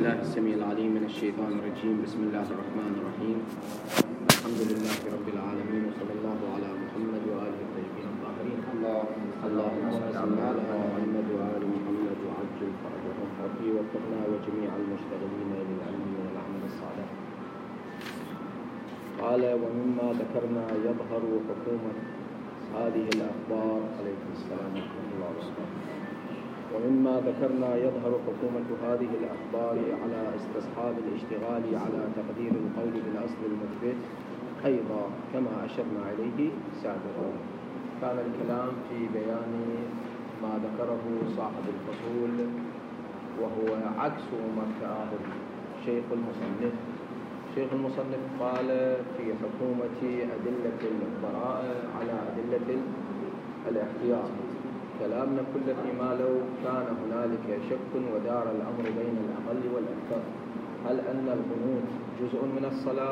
بالله السميع العليم من الشيطان الرجيم. بسم الله الرحمن الرحيم. الحمد لله رب العالمين، وصلى الله على محمد وآله الطيبين الطاهرين. اللهم صل على محمد وآل محمد وعجل فرجهم ربي، وفقنا وجميع المشتغلين للعلم والعمل الصالح. قال: ومما ذكرنا يظهر حكومة هذه الأخبار عليكم السلام ورحمة الله وبركاته. ومما ذكرنا يظهر حكومة هذه الأخبار على استصحاب الاشتغال على تقدير القول بالأصل المثبت أيضا، كما أشرنا إليه سابقا. كان الكلام في بيان ما ذكره صاحب الفصول، وهو عكس ما ادعاه شيخ المصنف. شيخ المصنف قال في حكومة أدلة البراءة على أدلة الاحتياط. كلامنا كله فيما لو كان هنالك شك ودار الأمر بين الأقل والأكثر، هل أن القنوت جزء من الصلاة